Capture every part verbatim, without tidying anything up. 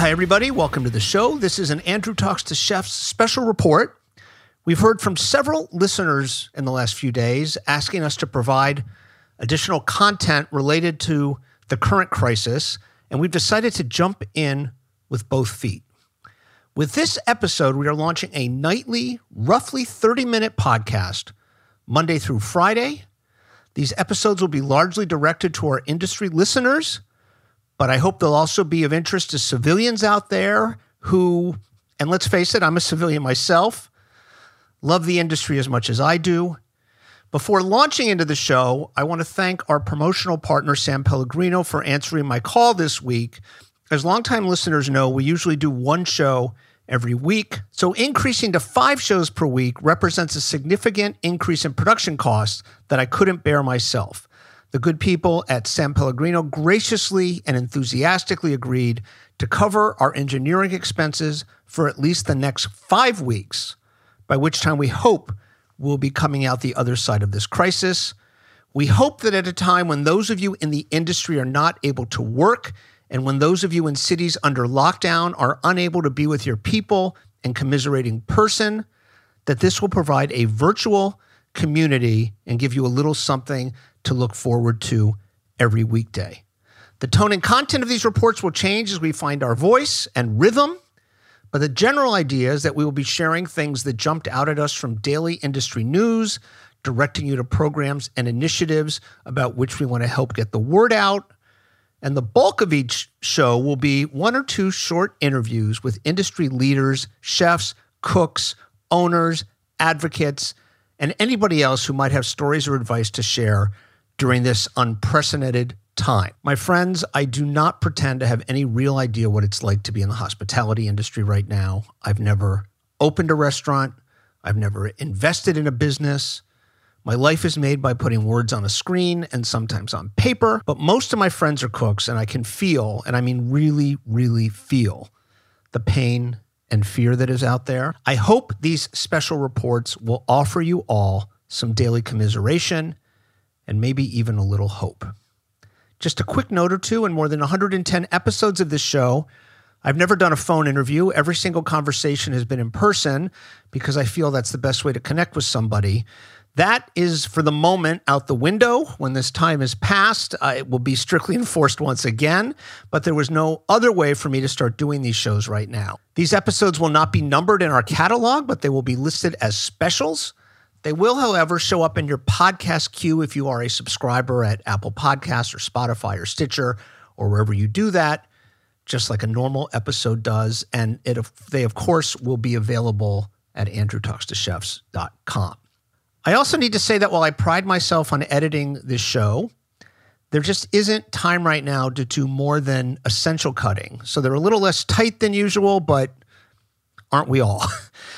Hi, everybody. Welcome to the show. This is an Andrew Talks to Chefs special report. We've heard from several listeners in the last few days asking us to provide additional content related to the current crisis, and we've decided to jump in with both feet. With this episode, we are launching a nightly, roughly thirty-minute podcast, Monday through Friday. These episodes will be largely directed to our industry listeners, but I hope they'll also be of interest to civilians out there who, and let's face it, I'm a civilian myself, love the industry as much as I do. Before launching into the show, I want to thank our promotional partner, San Pellegrino, for answering my call this week. As longtime listeners know, we usually do one show every week, so increasing to five shows per week represents a significant increase in production costs that I couldn't bear myself. The good people at San Pellegrino graciously and enthusiastically agreed to cover our engineering expenses for at least the next five weeks, by which time we hope we'll be coming out the other side of this crisis. We hope that at a time when those of you in the industry are not able to work, and when those of you in cities under lockdown are unable to be with your people and commiserate in person, that this will provide a virtual community and give you a little something to look forward to every weekday. The tone and content of these reports will change as we find our voice and rhythm, but the general idea is that we will be sharing things that jumped out at us from daily industry news, directing you to programs and initiatives about which we want to help get the word out. And the bulk of each show will be one or two short interviews with industry leaders, chefs, cooks, owners, advocates, and anybody else who might have stories or advice to share during this unprecedented time. My friends, I do not pretend to have any real idea what it's like to be in the hospitality industry right now. I've never opened a restaurant. I've never invested in a business. My life is made by putting words on a screen and sometimes on paper, but most of my friends are cooks, and I can feel, and I mean really, really feel, the pain and fear that is out there. I hope these special reports will offer you all some daily commiseration and maybe even a little hope. Just a quick note or two, in more than one hundred ten episodes of this show, I've never done a phone interview. Every single conversation has been in person because I feel that's the best way to connect with somebody. That is, for the moment, out the window. When this time is past, uh, it will be strictly enforced once again, but there was no other way for me to start doing these shows right now. These episodes will not be numbered in our catalog, but they will be listed as specials. They will, however, show up in your podcast queue if you are a subscriber at Apple Podcasts or Spotify or Stitcher or wherever you do that, just like a normal episode does. And it, they, of course, will be available at andrew talks to chefs dot com. I also need to say that while I pride myself on editing this show, there just isn't time right now to do more than essential cutting. So they're a little less tight than usual, but aren't we all?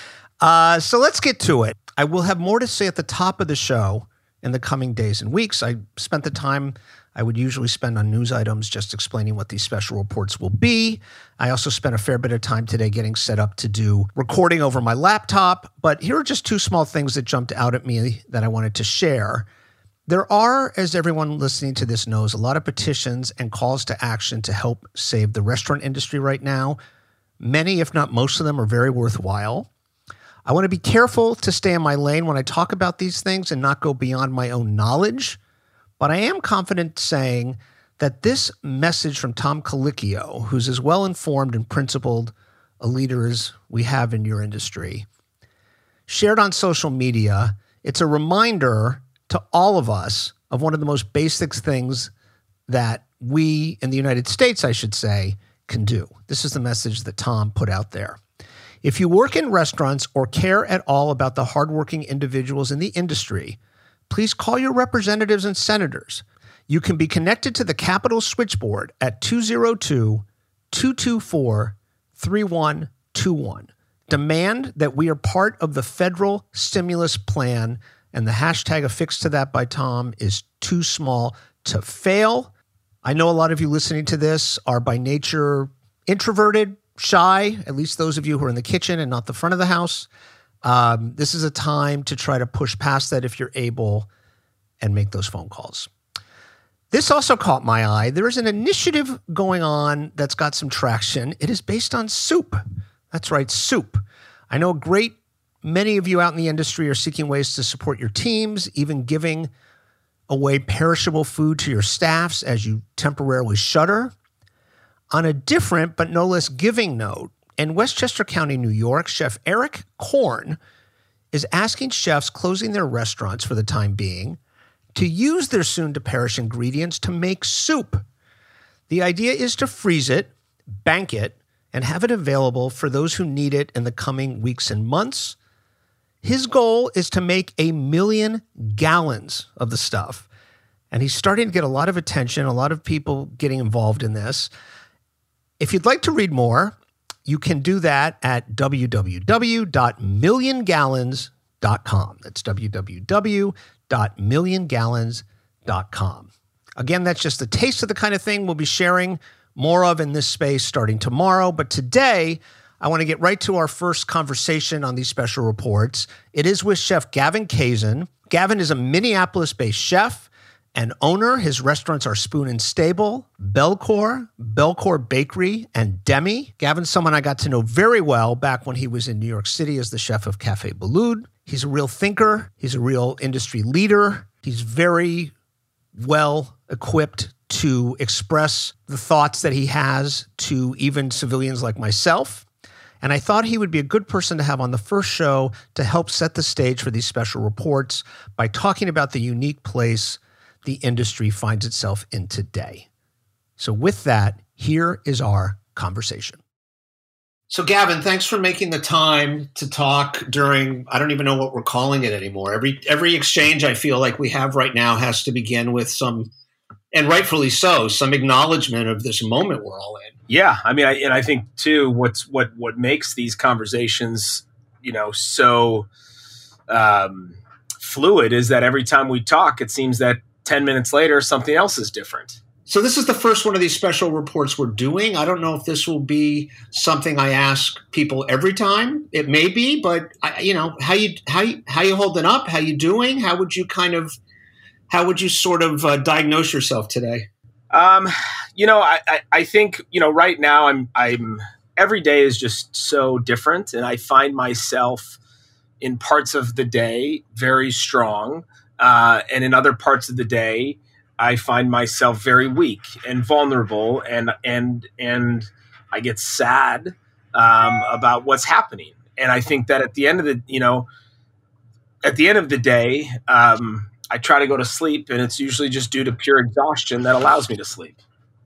uh, so let's get to it. I will have more to say at the top of the show in the coming days and weeks. I spent the time I would usually spend on news items just explaining what these special reports will be. I also spent a fair bit of time today getting set up to do recording over my laptop, but here are just two small things that jumped out at me that I wanted to share. There are, as everyone listening to this knows, a lot of petitions and calls to action to help save the restaurant industry right now. Many, if not most of them, are very worthwhile. I want to be careful to stay in my lane when I talk about these things and not go beyond my own knowledge. But I am confident saying that this message from Tom Colicchio, who's as well-informed and principled a leader as we have in your industry, shared on social media, it's a reminder to all of us of one of the most basic things that we in the United States, I should say, can do. This is the message that Tom put out there. If you work in restaurants or care at all about the hardworking individuals in the industry, please call your representatives and senators. You can be connected to the Capitol switchboard at two oh two, two two four, three one two one. Demand that we are part of the federal stimulus plan, and the hashtag affixed to that by Tom is too small to fail. I know a lot of you listening to this are by nature introverted, shy, at least those of you who are in the kitchen and not the front of the house. Um, this is a time to try to push past that if you're able and make those phone calls. This also caught my eye. There is an initiative going on that's got some traction. It is based on soup. That's right, soup. I know a great many of you out in the industry are seeking ways to support your teams, even giving away perishable food to your staffs as you temporarily shutter. On a different but no less giving note, in Westchester County, New York, Chef Eric Korn is asking chefs closing their restaurants for the time being to use their soon-to-perish ingredients to make soup. The idea is to freeze it, bank it, and have it available for those who need it in the coming weeks and months. His goal is to make a million gallons of the stuff. And he's starting to get a lot of attention, a lot of people getting involved in this. If you'd like to read more, you can do that at w w w dot million gallons dot com. That's w w w dot million gallons dot com. Again, that's just a taste of the kind of thing we'll be sharing more of in this space starting tomorrow. But today, I want to get right to our first conversation on these special reports. It is with Chef Gavin Kazin. Gavin is a Minneapolis-based chef and owner. His restaurants are Spoon and Stable, Belcour, Belcour Bakery, and Demi. Gavin's someone I got to know very well back when he was in New York City as the chef of Café Boulud. He's a real thinker. He's a real industry leader. He's very well equipped to express the thoughts that he has to even civilians like myself. And I thought he would be a good person to have on the first show to help set the stage for these special reports by talking about the unique place the industry finds itself in today. So with that, here is our conversation. So Gavin, thanks for making the time to talk during, I don't even know what we're calling it anymore. Every every exchange I feel like we have right now has to begin with some, and rightfully so, some acknowledgement of this moment we're all in. Yeah, I mean, I, and I think too, what's what what makes these conversations, you know, so um, fluid is that every time we talk, it seems that ten minutes later, something else is different. So this is the first one of these special reports we're doing. I don't know if this will be something I ask people every time. It may be, but I, you know, how you how you, how you holding up? How you doing? How would you kind of how would you sort of uh, diagnose yourself today? Um, you know, I, I, I think, you know, right now I'm, I'm, every day is just so different, and I find myself in parts of the day very strong. Uh, and in other parts of the day, I find myself very weak and vulnerable, and, and, and I get sad, um, about what's happening. And I think that at the end of the, you know, at the end of the day, um, I try to go to sleep, and it's usually just due to pure exhaustion that allows me to sleep.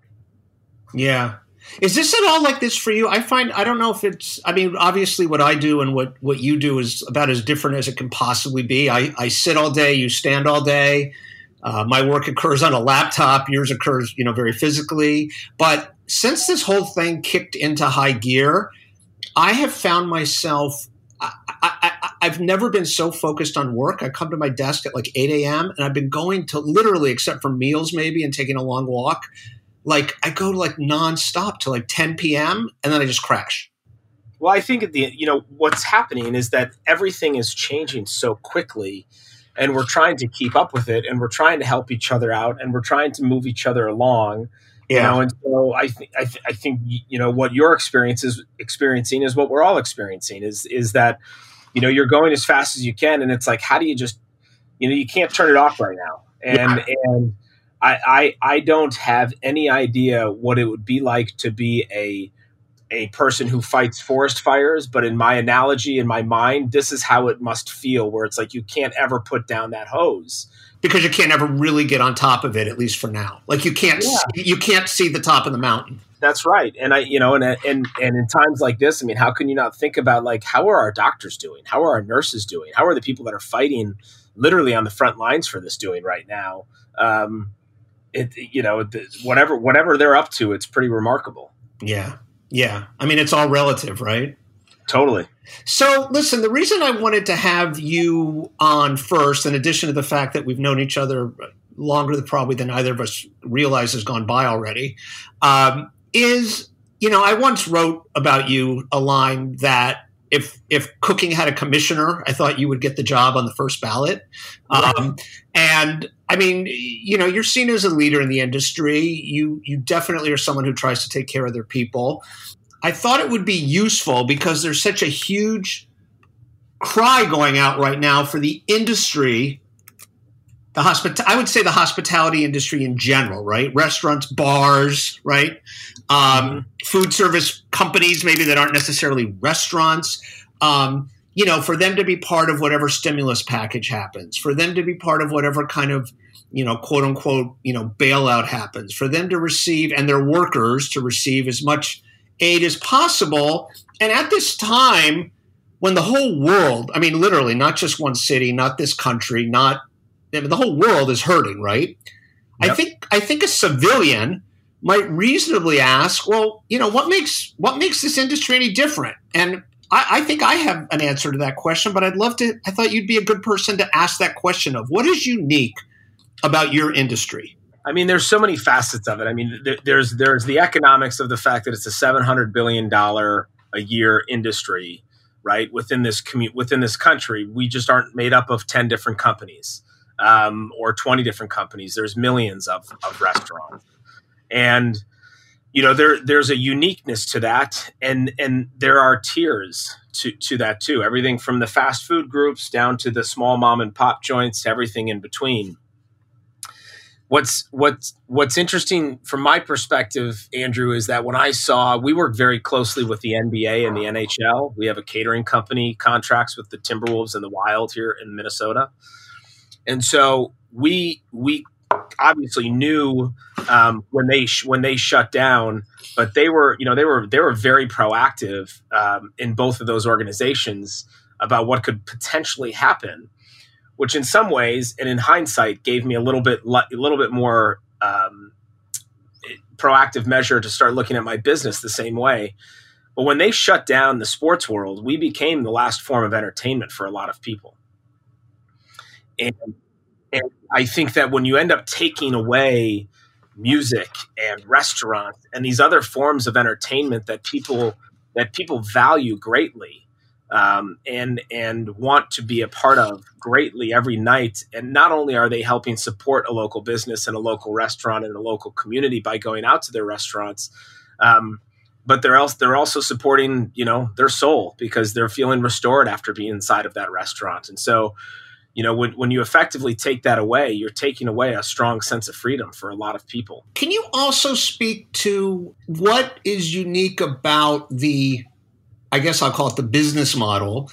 Yeah. Is this at all like this for you? I find, I don't know if it's, I mean, obviously what I do and what, what you do is about as different as it can possibly be. I, I sit all day, you stand all day. Uh, my work occurs on a laptop. Yours occurs, you know, very physically. But since this whole thing kicked into high gear, I have found myself, I, I, I, I've never been so focused on work. I come to my desk at like eight a.m. and I've been going to literally, except for meals maybe and taking a long walk, like I go to like nonstop to like ten p.m. and then I just crash. Well, I think at the, you know, what's happening is that everything is changing so quickly, and we're trying to keep up with it, and we're trying to help each other out, and we're trying to move each other along. Yeah. You know, and so I think I, th- I think you know what your experience is experiencing is what we're all experiencing. Is is that you know you're going as fast as you can, and it's like, how do you just you know you can't turn it off right now, and yeah. and I, I I don't have any idea what it would be like to be a a person who fights forest fires, but in my analogy, in my mind, this is how it must feel, where it's like you can't ever put down that hose. Because you can't ever really get on top of it, at least for now. Like you can't, yeah. see, you can't see the top of the mountain. That's right. And I, you know, and, and, and in times like this, I mean, how can you not think about like, how are our doctors doing? How are our nurses doing? How are the people that are fighting literally on the front lines for this doing right now? Um, it, you know, the, whatever, whatever they're up to, it's pretty remarkable. Yeah. Yeah. I mean, it's all relative, right? Totally. So listen, the reason I wanted to have you on first, in addition to the fact that we've known each other longer than probably than either of us realize has gone by already, um, is, you know, I once wrote about you a line that if if cooking had a commissioner, I thought you would get the job on the first ballot. Um, and I mean, you know, you're seen as a leader in the industry. You you definitely are someone who tries to take care of their people. I thought it would be useful because there's such a huge cry going out right now for the industry. The hospita- I would say the hospitality industry in general, right? Restaurants, bars, right? Um, mm-hmm. Food service companies, maybe that aren't necessarily restaurants. Um, you know, for them to be part of whatever stimulus package happens, for them to be part of whatever kind of, you know, quote unquote, you know, bailout happens, for them to receive and their workers to receive as much aid as possible. And at this time, when the whole world, I mean, literally, not just one city, not this country, not I mean, the whole world is hurting, right? Yep. I think I think a civilian might reasonably ask, well, you know, what makes what makes this industry any different? And I, I think I have an answer to that question, but I'd love to. I thought you'd be a good person to ask that question of what is unique about your industry. I mean, there's so many facets of it. I mean, th- there's there's the economics of the fact that it's a seven hundred billion dollars a year industry, right? Within this commu- within this country, we just aren't made up of ten different companies. Um, or twenty different companies. There's millions of, of restaurants. And, you know, there there's a uniqueness to that. And and there are tiers to, to that too. Everything from the fast food groups down to the small mom and pop joints, to everything in between. What's what's what's interesting from my perspective, Andrew, is that when I saw, we work very closely with the N B A and the N H L. We have a catering company, contracts with the Timberwolves and the Wild here in Minnesota. And so we we obviously knew um, when they sh- when they shut down, but they were you know they were they were very proactive um, in both of those organizations about what could potentially happen, which in some ways and in hindsight gave me a little bit a little bit more um, proactive measure to start looking at my business the same way. But when they shut down the sports world, we became the last form of entertainment for a lot of people. And, and I think that when you end up taking away music and restaurants and these other forms of entertainment that people that people value greatly um, and and want to be a part of greatly every night, and not only are they helping support a local business and a local restaurant and a local community by going out to their restaurants, um, but they're also they're also supporting you know their soul because they're feeling restored after being inside of that restaurant, and so. You know, when, when you effectively take that away, you're taking away a strong sense of freedom for a lot of people. Can you also speak to what is unique about the, I guess I'll call it the business model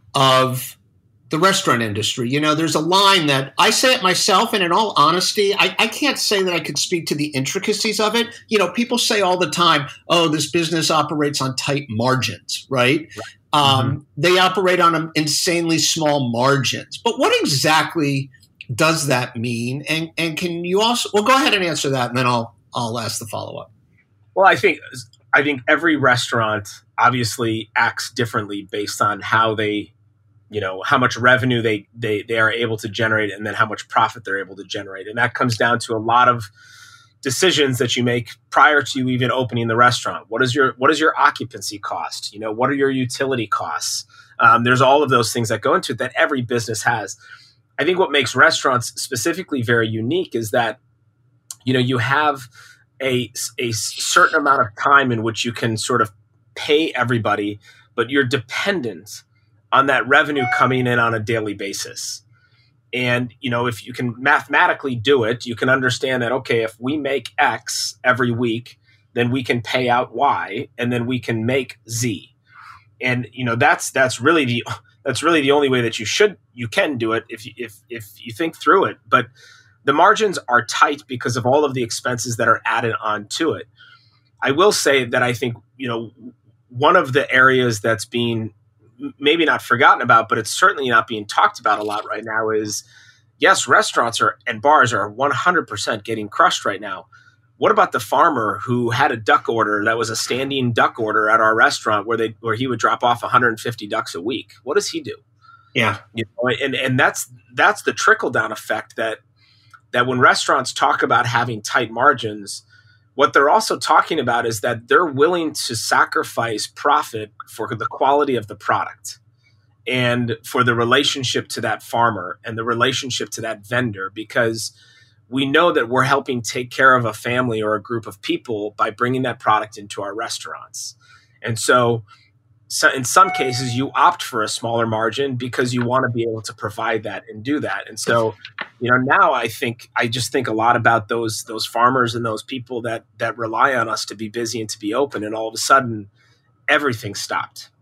of the restaurant industry? You know, there's a line that I say it myself, and in all honesty, I, I can't say that I could speak to the intricacies of it. You know, people say all the time, oh, this business operates on tight margins, right? right. Um, mm-hmm. They operate on insanely small margins. But what exactly does that mean? And and can you also – well, go ahead and answer that, and then I'll I'll ask the follow-up. Well, I think I think every restaurant obviously acts differently based on how they – you know, how much revenue they, they, they are able to generate and then how much profit they're able to generate. And that comes down to a lot of decisions that you make prior to even opening the restaurant. What is your, what is your occupancy cost? You know, what are your utility costs? Um, there's all of those things that go into it that every business has. I think what makes restaurants specifically very unique is that, you know, you have a, a certain amount of time in which you can sort of pay everybody, but you're dependent on that revenue coming in on a daily basis. And, you know, if you can mathematically do it, you can understand that, okay, if we make X every week, then we can pay out Y, and then we can make Z. And, you know, that's that's really the that's really the only way that you should you can do it if you, if if you think through it. But the margins are tight because of all of the expenses that are added on to it. I will say that I think, you know, one of the areas that's being maybe not forgotten about, but it's certainly not being talked about a lot right now is, yes, restaurants are and bars are one hundred percent getting crushed right now. What about the farmer who had a duck order that was a standing duck order at our restaurant where they where he would drop off one hundred fifty ducks a week? What does he do? Yeah. You know, and, and that's that's the trickle down effect that that when restaurants talk about having tight margins, what they're also talking about is that they're willing to sacrifice profit for the quality of the product and for the relationship to that farmer and the relationship to that vendor, because we know that we're helping take care of a family or a group of people by bringing that product into our restaurants. And so, so in some cases, you opt for a smaller margin because you want to be able to provide that and do that. And so, you know, now I think I just think a lot about those those farmers and those people that that rely on us to be busy and to be open. And all of a sudden, everything stopped.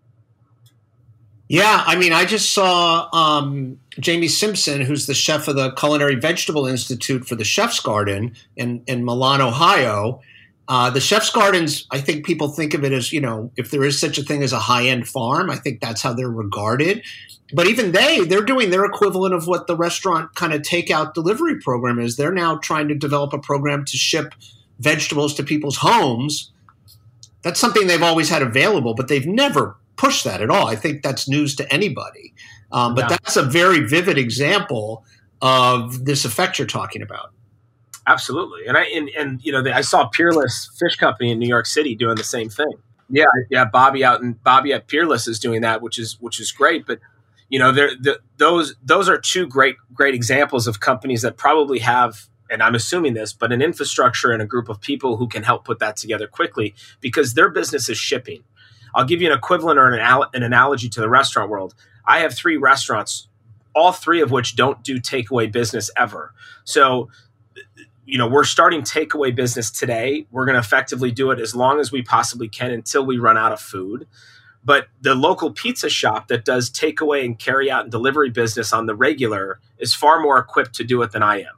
Yeah, I mean, I just saw um, Jamie Simpson, who's the chef of the Culinary Vegetable Institute for the Chef's Garden in, in Milan, Ohio. Uh, the Chef's Gardens, I think people think of it as, you know, if there is such a thing as a high-end farm, I think that's how they're regarded. But even they, they're doing their equivalent of what the restaurant kind of takeout delivery program is. They're now trying to develop a program to ship vegetables to people's homes. That's something they've always had available, but they've never push that at all. I think that's news to anybody. Um, but yeah. That's a very vivid example of this effect you're talking about. Absolutely. And I, and, and you know, the, I saw Peerless Fish Company in New York City doing the same thing. Yeah. Yeah. Bobby out and Bobby at Peerless is doing that, which is, which is great. But, you know, there, the, those, those are two great, great examples of companies that probably have, and I'm assuming this, but an infrastructure and a group of people who can help put that together quickly because their business is shipping. I'll give you an equivalent or an, al- an analogy to the restaurant world. I have three restaurants, all three of which don't do takeaway business ever. So, you know, we're starting takeaway business today. We're going to effectively do it as long as we possibly can until we run out of food. But the local pizza shop that does takeaway and carry out and delivery business on the regular is far more equipped to do it than I am.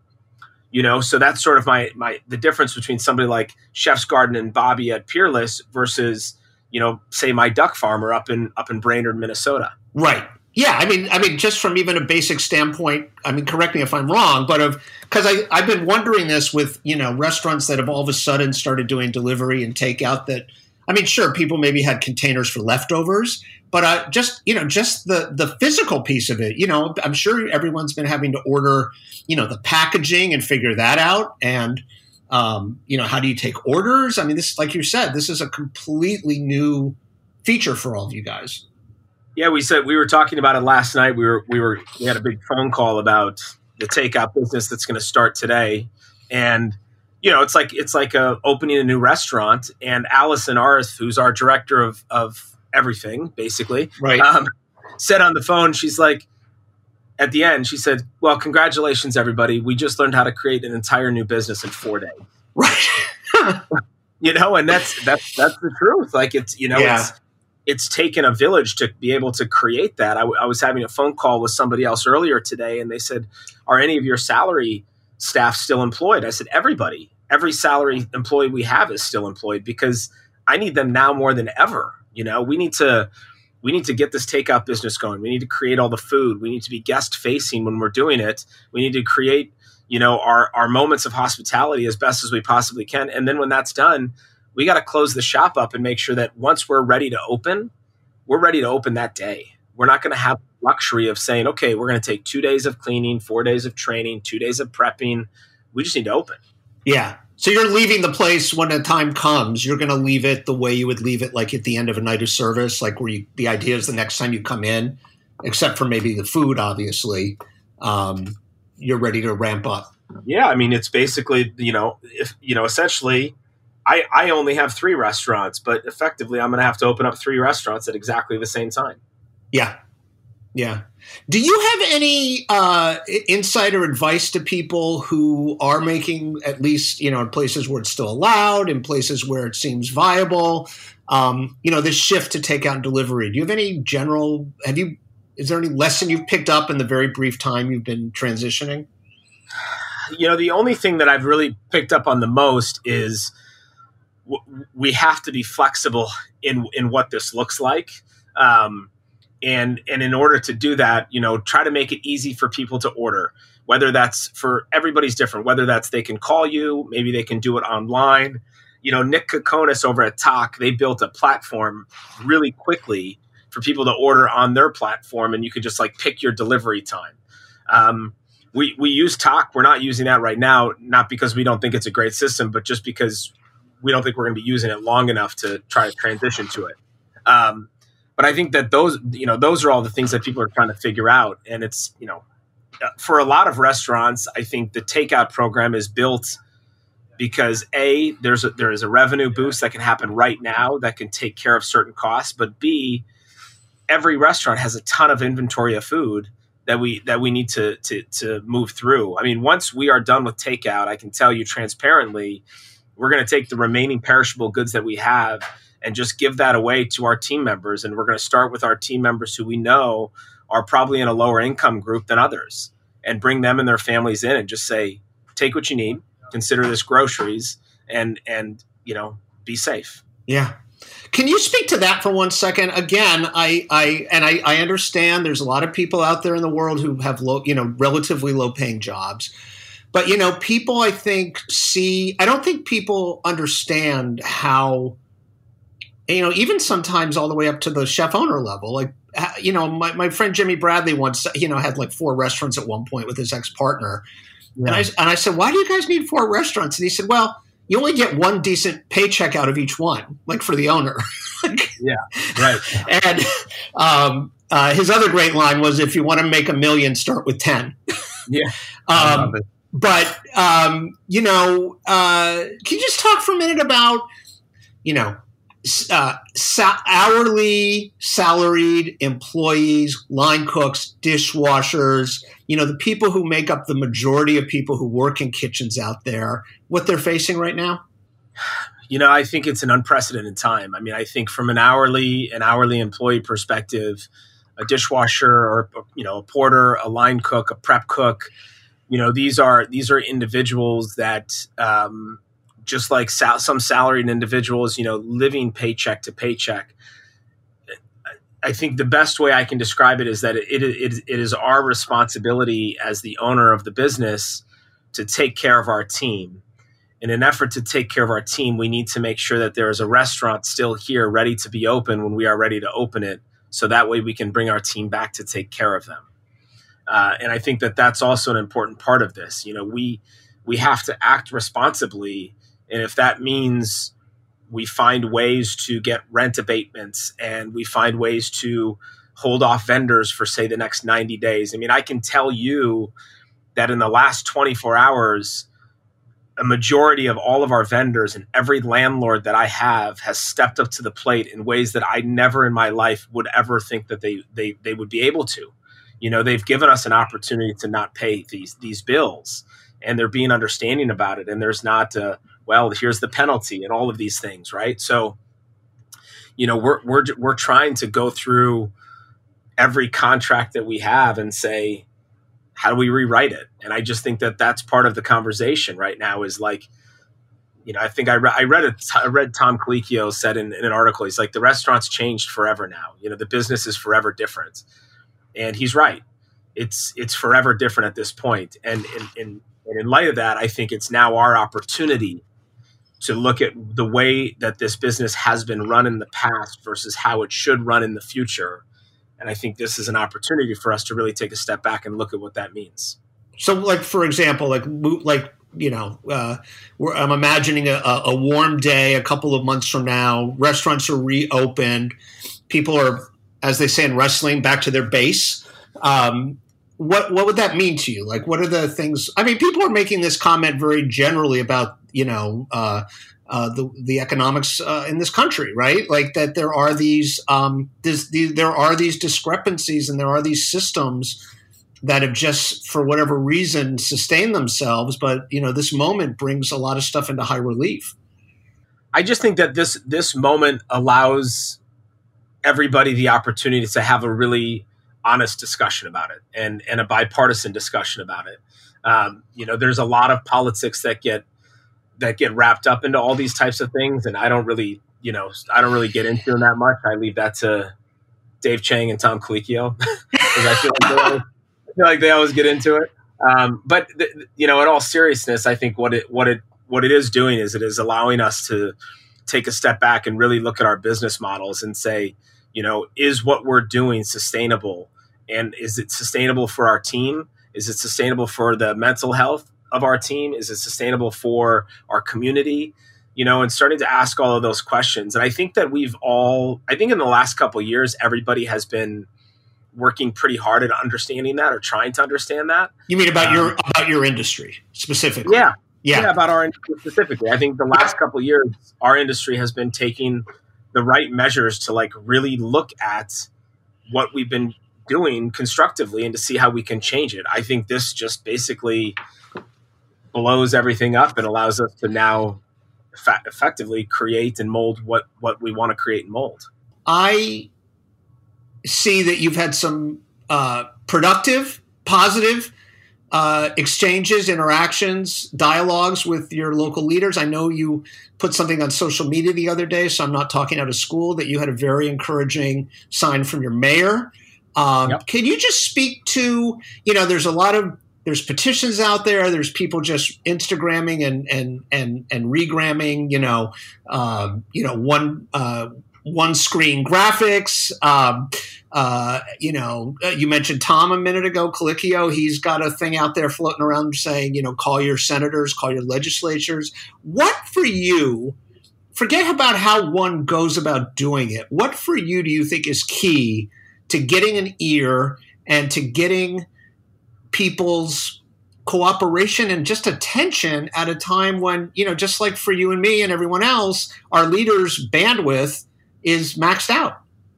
You know, so that's sort of my my the difference between somebody like Chef's Garden and Bobby at Peerless versus, you know, say my duck farmer up in up in Brainerd, Minnesota. Right. Yeah. I mean, I mean, just from even a basic standpoint, I mean, correct me if I'm wrong, but of because I I've been wondering this with, you know, restaurants that have all of a sudden started doing delivery and takeout that, I mean, sure, people maybe had containers for leftovers, but uh, just, you know, just the the physical piece of it, you know, I'm sure everyone's been having to order, you know, the packaging and figure that out. And, um, you know, how do you take orders? I mean, this, like you said, this is a completely new feature for all of you guys. Yeah, we said we were talking about it last night. We were we were we had a big phone call about the takeout business that's going to start today, and you know, it's like it's like a, opening a new restaurant. And Allison Arth, who's our director of of everything, basically, right, um, said on the phone, she's like, at the end, she said, "Well, congratulations, everybody. We just learned how to create an entire new business in four days." Right. You know, and that's that's that's the truth. Like it's you know, yeah. it's it's taken a village to be able to create that. I, w- I was having a phone call with somebody else earlier today, and they said, "Are any of your salary staff still employed?" I said, "Everybody, every salary employee we have is still employed because I need them now more than ever. You know, we need to." We need to get this takeout business going. We need to create all the food. We need to be guest facing when we're doing it. We need to create, you know, our, our moments of hospitality as best as we possibly can. And then when that's done, we got to close the shop up and make sure that once we're ready to open, we're ready to open that day. We're not going to have the luxury of saying, okay, we're going to take two days of cleaning, four days of training, two days of prepping. We just need to open. Yeah. So you're leaving the place when the time comes. You're going to leave it the way you would leave it, like at the end of a night of service, like where you, the idea is the next time you come in, except for maybe the food, obviously, um, you're ready to ramp up. Yeah, I mean, it's basically, you know, if you know, essentially, I, I only have three restaurants, but effectively, I'm going to have to open up three restaurants at exactly the same time. Yeah. Yeah. Do you have any uh, insider advice to people who are making, at least, you know, in places where it's still allowed, in places where it seems viable, um, you know, this shift to takeout and delivery? Do you have any general, have you, is there any lesson you've picked up in the very brief time you've been transitioning? You know, the only thing that I've really picked up on the most is w- we have to be flexible in, in what this looks like. Um, And and in order to do that, you know, try to make it easy for people to order, whether that's for everybody's different, whether that's they can call you, maybe they can do it online. You know, Nick Kokonis over at Tock, they built a platform really quickly for people to order on their platform, and you could just like pick your delivery time. Um, we we use Tock. We're not using that right now, not because we don't think it's a great system, but just because we don't think we're going to be using it long enough to try to transition to it. Um, but I think that those, you know, those are all the things that people are trying to figure out. And it's, you know, for a lot of restaurants, I think the takeout program is built because A, there's a, there is a revenue boost that can happen right now that can take care of certain costs. But B, every restaurant has a ton of inventory of food that we that we need to to to move through. I mean, once we are done with takeout, I can tell you transparently, we're going to take the remaining perishable goods that we have and just give that away to our team members. And we're going to start with our team members who we know are probably in a lower income group than others, and bring them and their families in and just say, take what you need, consider this groceries, and, and, you know, be safe. Yeah. Can you speak to that for one second? Again, I, I and I, I understand there's a lot of people out there in the world who have low, you know, relatively low paying jobs. But, you know, people, I think, see – I don't think people understand how, you know, even sometimes all the way up to the chef owner level. Like, you know, my, my friend Jimmy Bradley once, you know, had like four restaurants at one point with his ex-partner. Yeah. And, I, and I said, why do you guys need four restaurants? And he said, well, you only get one decent paycheck out of each one, like for the owner. like, yeah, right. And um, uh, his other great line was, if you want to make a million, start with ten. Yeah. um, But, um, you know, uh, can you just talk for a minute about, you know, uh, sa- hourly salaried employees, line cooks, dishwashers, you know, the people who make up the majority of people who work in kitchens out there, what they're facing right now? You know, I think it's an unprecedented time. I mean, I think from an hourly, an hourly employee perspective, a dishwasher or, you know, a porter, a line cook, a prep cook, you know, these are these are individuals that, um, just like sal- some salaried individuals, you know, living paycheck to paycheck. I think the best way I can describe it is that it, it, it, it is our responsibility as the owner of the business to take care of our team. In an effort to take care of our team, we need to make sure that there is a restaurant still here ready to be open when we are ready to open it. So that way we can bring our team back to take care of them. Uh, and I think that that's also an important part of this. You know, we we have to act responsibly. And if that means we find ways to get rent abatements and we find ways to hold off vendors for, say, the next ninety days. I mean, I can tell you that in the last twenty-four hours, a majority of all of our vendors and every landlord that I have has stepped up to the plate in ways that I never in my life would ever think that they they they would be able to. You know, they've given us an opportunity to not pay these these bills, and they're being understanding about it. And there's not, uh, well, here's the penalty and all of these things, right? So, you know, we're we're we're trying to go through every contract that we have and say, how do we rewrite it? And I just think that that's part of the conversation right now. Is like, you know, I think I, re- I read it. I read Tom Colicchio said in, in an article, he's like, the restaurant's changed forever now. You know, the business is forever different. And he's right. It's it's forever different at this point. And in, in, and in light of that, I think it's now our opportunity to look at the way that this business has been run in the past versus how it should run in the future. And I think this is an opportunity for us to really take a step back and look at what that means. So, like, for example, like, like you know, uh, we're, I'm imagining a, a warm day a couple of months from now. Restaurants are reopened. People are, as they say in wrestling, back to their base. Um, what what would that mean to you? Like, what are the things? I mean, people are making this comment very generally about, you know, uh, uh, the the economics uh, in this country, right? Like that there are these um, this, the, there are these discrepancies and there are these systems that have just, for whatever reason, sustained themselves. But, you know, this moment brings a lot of stuff into high relief. I just think that this this moment allows everybody the opportunity to have a really honest discussion about it and, and a bipartisan discussion about it. Um, you know, there's a lot of politics that get that get wrapped up into all these types of things. And I don't really, you know, I don't really get into them that much. I leave that to Dave Chang and Tom Colicchio because I feel like they always, I feel like they always get into it. Um, but th- you know, in all seriousness, I think what it what it what it is doing is it is allowing us to take a step back and really look at our business models and say, you know, is what we're doing sustainable, and is it sustainable for our team, Is it sustainable for the mental health of our team? Is it sustainable for our community? You know, and starting to ask all of those questions. And I think that we've all, I think in the last couple of years, everybody has been working pretty hard at understanding that or trying to understand that. You mean about um, your about your industry specifically? Yeah. Yeah. Yeah, about our industry specifically. I think the last couple of years, our industry has been taking the right measures to like really look at what we've been doing constructively and to see how we can change it. I think this just basically blows everything up and allows us to now fa- effectively create and mold what, what we want to create and mold. I see that you've had some uh, productive, positive Uh, exchanges, interactions, dialogues with your local leaders. I know you put something on social media the other day, so I'm not talking out of school, that you had a very encouraging sign from your mayor. Um, yep. Can you just speak to, you know, there's a lot of, there's petitions out there, there's people just Instagramming and, and, and, and regramming, you know, uh, you know, one, uh, one screen graphics. Um, uh, you know, you mentioned Tom a minute ago, Colicchio. He's got a thing out there floating around saying, you know, call your senators, call your legislatures. What for you, forget about how one goes about doing it. What for you do you think is key to getting an ear and to getting people's cooperation and just attention at a time when, you know, just like for you and me and everyone else, our leaders' bandwidth is maxed out?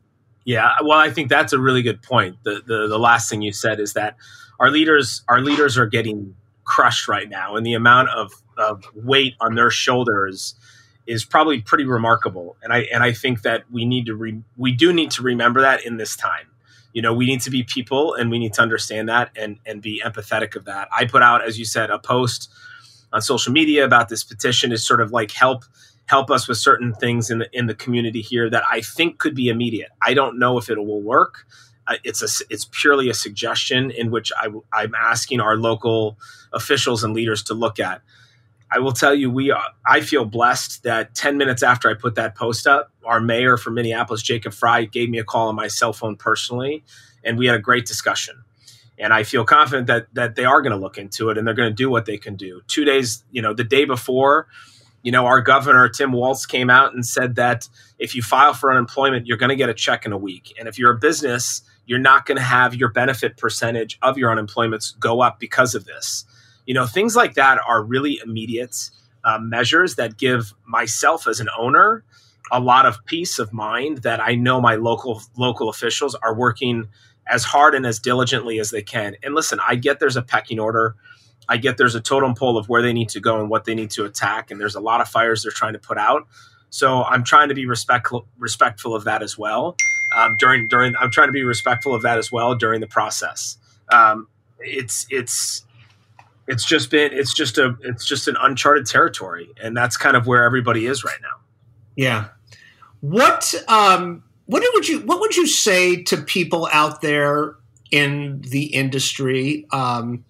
Yeah, well, I think that's a really good point. The, the the last thing you said is that our leaders our leaders are getting crushed right now, and the amount of, of weight on their shoulders is probably pretty remarkable. And I and I think that we need to re, we do need to remember that in this time. You know, we need to be people, and we need to understand that and and be empathetic of that. I put out, as you said, a post on social media about this petition to sort of like help. help us with certain things in the in the community here that I think could be immediate. I don't know if it will work. Uh, it's a it's purely a suggestion in which I, I'm asking our local officials and leaders to look at. I will tell you, we are, I feel blessed that ten minutes after I put that post up, our mayor for Minneapolis, Jacob Frey, gave me a call on my cell phone personally, and we had a great discussion. And I feel confident that that they are going to look into it and they're going to do what they can do. Two days, you know, the day before, you know, our governor, Tim Walz, came out and said that if you file for unemployment, you're going to get a check in a week. And if you're a business, you're not going to have your benefit percentage of your unemployments go up because of this. You know, things like that are really immediate uh, measures that give myself as an owner a lot of peace of mind that I know my local local officials are working as hard and as diligently as they can. And listen, I get there's a pecking order. I get there's a totem pole of where they need to go and what they need to attack. And there's a lot of fires they're trying to put out. So I'm trying to be respectful, respectful of that as well. Um, during, during, I'm trying to be respectful of that as well during the process. Um, it's, it's, it's just been, it's just a, it's just an uncharted territory. And that's kind of where everybody is right now. Yeah. What, um, what would you, what would you say to people out there in the industry? Um,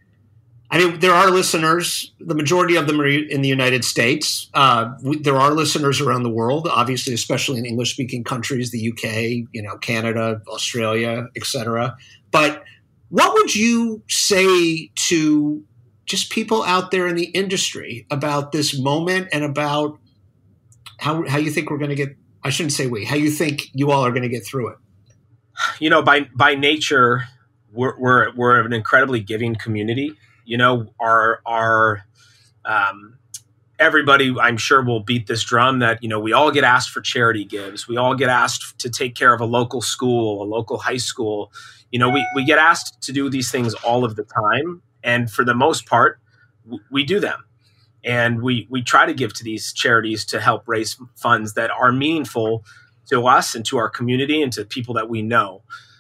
I mean, there are listeners, the majority of them are in the United States. Uh, we, there are listeners around the world, obviously, especially in English-speaking countries, the U K, you know, Canada, Australia, et cetera. But what would you say to just people out there in the industry about this moment and about how, how you think we're going to get, I shouldn't say we, how you think you all are going to get through it? You know, by by nature, we're we're, we're an incredibly giving community. You know, our, our, um, everybody, I'm sure, will beat this drum that, you know, we all get asked for charity gives. We all get asked to take care of a local school, a local high school. You know, we, we get asked to do these things all of the time. And for the most part, w- we do them. And we, we try to give to these charities to help raise funds that are meaningful to us and to our community and to people that we know.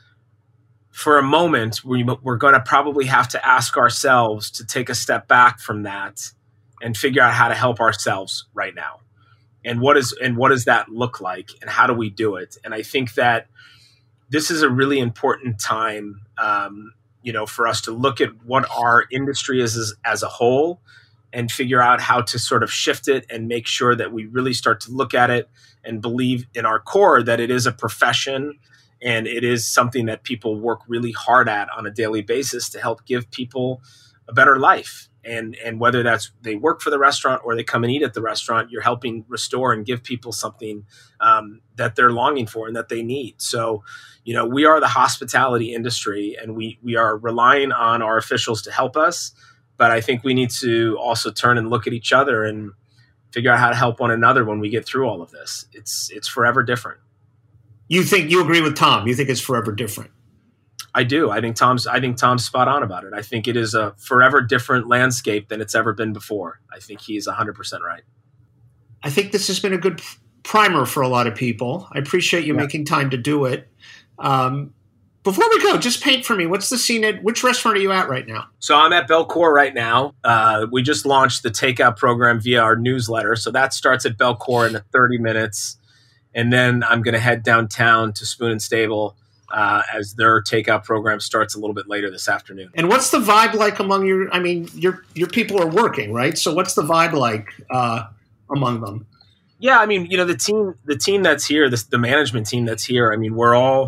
For a moment, we, we're going to probably have to ask ourselves to take a step back from that and figure out how to help ourselves right now. And what is and what does that look like? And how do we do it? And I think that this is a really important time, um, you know, for us to look at what our industry is as, as a whole and figure out how to sort of shift it and make sure that we really start to look at it and believe in our core that it is a profession And it is something that people work really hard at on a daily basis to help give people a better life. And and whether that's they work for the restaurant or they come and eat at the restaurant, you're helping restore and give people something um, that they're longing for and that they need. So, you know, we are the hospitality industry, and we we are relying on our officials to help us. But I think we need to also turn and look at each other and figure out how to help one another when we get through all of this. It's it's forever different. You think you agree with Tom? You think it's forever different? I do. I think Tom's. I think Tom's spot on about it. I think it is a forever different landscape than it's ever been before. I think he's one hundred percent right. I think this has been a good primer for a lot of people. I appreciate you yeah. making time to do it. Um, before we go, just paint for me. What's the scene at? Which restaurant are you at right now? So I'm at Belcourt right now. Uh, we just launched the takeout program via our newsletter. So that starts at Belcourt in thirty minutes, and then I'm going to head downtown to Spoon and Stable. Uh, as their takeout program starts a little bit later this afternoon. And what's the vibe like among your, I mean, your your people are working, right? So what's the vibe like uh, among them? Yeah, I mean, you know, the team the team that's here, this, the management team that's here, I mean, we're all,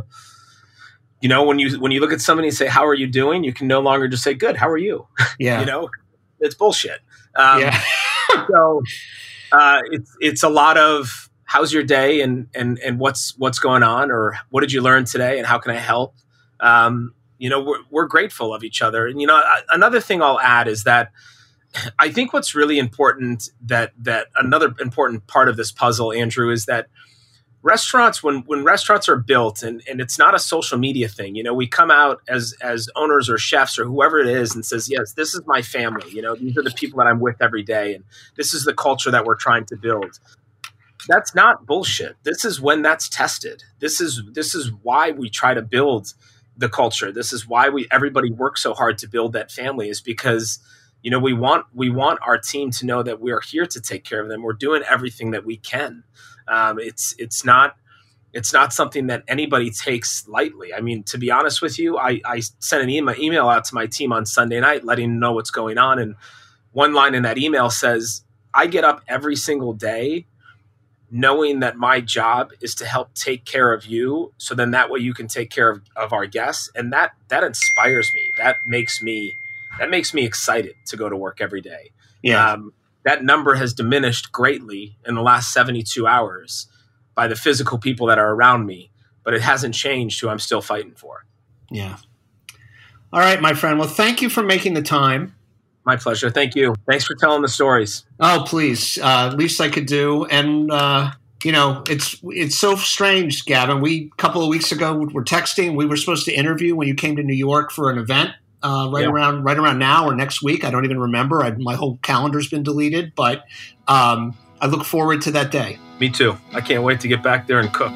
you know, when you when you look at somebody and say, how are you doing? You can no longer just say, good, how are you? Yeah. You know, it's bullshit. Um, yeah. so uh, it's it's a lot of, how's your day and, and, and what's, what's going on, or what did you learn today and how can I help? Um, you know, we're, we're grateful of each other. And, you know, another thing I'll add is that I think what's really important, that, that another important part of this puzzle, Andrew, is that restaurants, when, when restaurants are built, and, and it's not a social media thing, you know, we come out as, as owners or chefs or whoever it is and says, yes, this is my family. You know, these are the people that I'm with every day. And this is the culture that we're trying to build. That's not bullshit. This is when that's tested. This is this is why we try to build the culture. This is why we everybody works so hard to build that family, is because, you know, we want we want our team to know that we are here to take care of them. We're doing everything that we can. Um, it's it's not it's not something that anybody takes lightly. I mean, to be honest with you, I, I sent an email email out to my team on Sunday night, letting them know what's going on. And one line in that email says, I get up every single day knowing that my job is to help take care of you, so then that way you can take care of, of our guests. And that that inspires me. That makes me that makes me excited to go to work every day. Yeah. Um, that number has diminished greatly in the last seventy-two hours by the physical people that are around me, but it hasn't changed who I'm still fighting for. Yeah. All right, my friend. Well, thank you for making the time. My pleasure. Thank you. Thanks for telling the stories. Oh, please. Uh, least I could do. And, uh, you know, it's it's so strange, Gavin. We, a couple of weeks ago, were texting. We were supposed to interview when you came to New York for an event uh, right yeah. around right around now or next week. I don't even remember. I, my whole calendar's been deleted. But um, I look forward to that day. Me too. I can't wait to get back there and cook.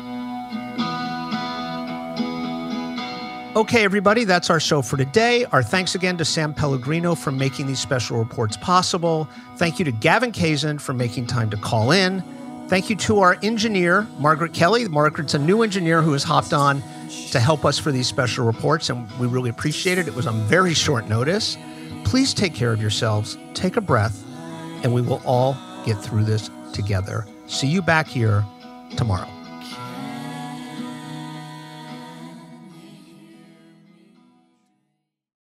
Okay, everybody, that's our show for today. Our thanks again to Sam Pellegrino for making these special reports possible. Thank you to Gavin Kazin for making time to call in. Thank you to our engineer, Margaret Kelly. Margaret's a new engineer who has hopped on to help us for these special reports, and we really appreciate it. It was on very short notice. Please take care of yourselves, take a breath, and we will all get through this together. See you back here tomorrow.